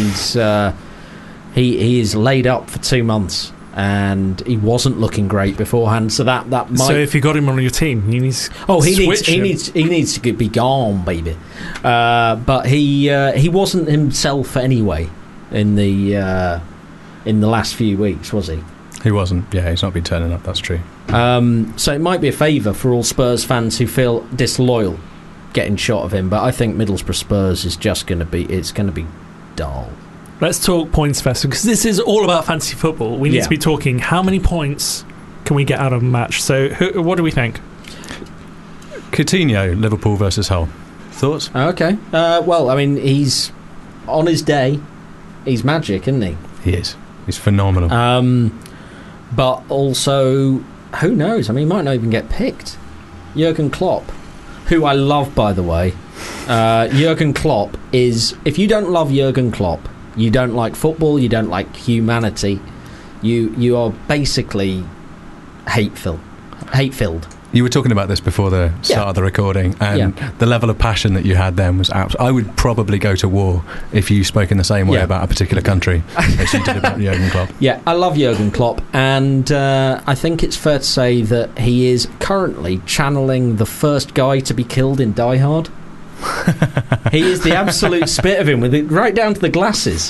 He is laid up for 2 months. And he wasn't looking great beforehand, so that might. So if you got him on your team, you need to he needs to be gone, baby. But he wasn't himself anyway in the last few weeks, was he? He wasn't. Yeah, he's not been turning up. That's true. So it might be a favour for all Spurs fans who feel disloyal getting shot of him. But I think Middlesbrough Spurs is just going to be dull. Let's talk points fest, because this is all about fantasy football. We need to be talking how many points can we get out of a match. So what do we think? Coutinho, Liverpool versus Hull. Thoughts? Okay. Well, I mean, he's on his day. He's magic, isn't he? He is. He's phenomenal. But also, who knows? I mean, he might not even get picked. Jurgen Klopp, who I love, by the way. Jurgen Klopp is... If you don't love Jurgen Klopp, you don't like football, you don't like humanity, you are basically hate-filled. You were talking about this before the start of the recording, and the level of passion that you had then was I would probably go to war if you spoke in the same way about a particular country as you did about Jurgen Klopp. Yeah, I love Jurgen Klopp, and I think it's fair to say that he is currently channeling the first guy to be killed in Die Hard. He is the absolute spit of him, with it right down to the glasses,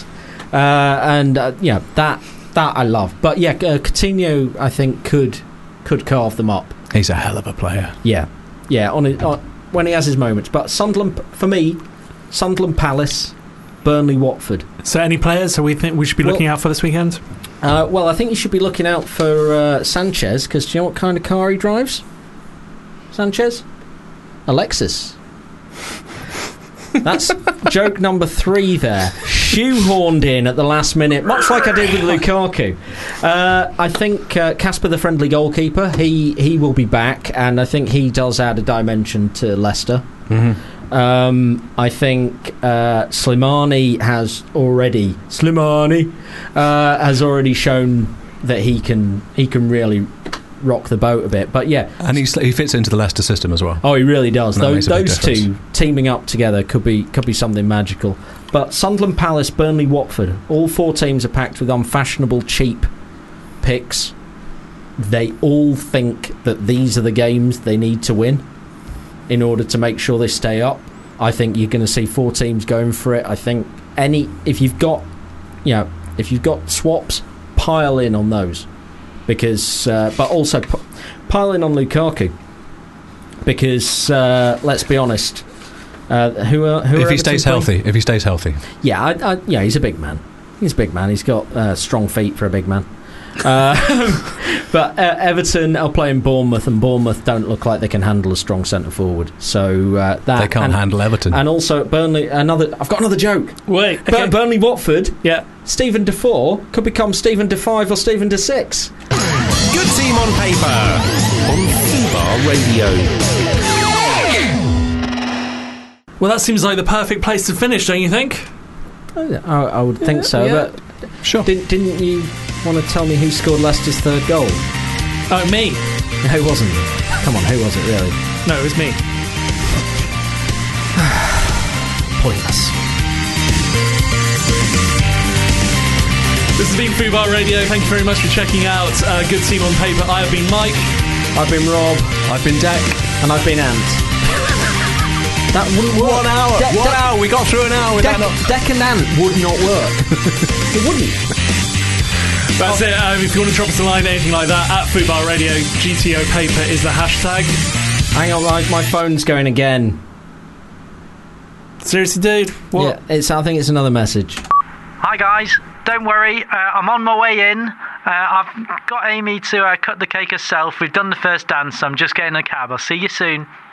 that I love. But Coutinho, I think could carve them up. He's a hell of a player. Yeah, when he has his moments. But Sunderland, for me, Sunderland, Palace, Burnley, Watford. So any players we think we should be looking out for this weekend? Well, I think you should be looking out for Sanchez, because do you know what kind of car he drives? Sanchez? A Lexus. That's joke number 3 there. Shoehorned in at the last minute, much like I did with Lukaku. I think Casper, the friendly goalkeeper, he will be back, and I think he does add a dimension to Leicester. Mm-hmm. I think Slimani has already shown that he can really rock the boat a bit, but and he fits into the Leicester system as well. Oh, he really does. Those two teaming up together could be something magical. But Sunderland, Palace, Burnley, Watford, all 4 teams are packed with unfashionable, cheap picks. They all think that these are the games they need to win in order to make sure they stay up. I think you're going to see 4 teams going for it. I think if you've got swaps, pile in on those. Because, but also pile in on Lukaku. because let's be honest. If he stays healthy, yeah, he's a big man. He's a big man. He's got strong feet for a big man. But Everton are playing Bournemouth, and Bournemouth don't look like they can handle a strong centre forward. So they can't handle Everton. And also at Burnley, I've got another joke. Wait, okay. Burnley Watford. Yeah, Stephen De4 could become Stephen De5 or Stephen De6. Good Team on Paper on Fubar Radio. Well, that seems like the perfect place to finish, don't you think? I would think so, yeah. but sure. Didn't you want to tell me who scored Leicester's third goal? Oh, me. Who wasn't it? Come on, who was it, really? No, it was me. Pointless. This has been Fubar Radio. Thank you very much for checking out Good Team on Paper. I have been Mike. I've been Rob. I've been Deck. And I've been Ant. That wouldn't work. 1 hour. 1 hour. We got through an hour with that. Deck and Ant would not work. It wouldn't. That's it. If you want to drop us a line, anything like that, at Fubar Radio, GTO Paper is the hashtag. Hang on, my phone's going again. Seriously, dude? What? Yeah, I think it's another message. Hi guys, don't worry, I'm on my way in. I've got Amy to cut the cake herself. We've done the first dance, so I'm just getting a cab. I'll see you soon.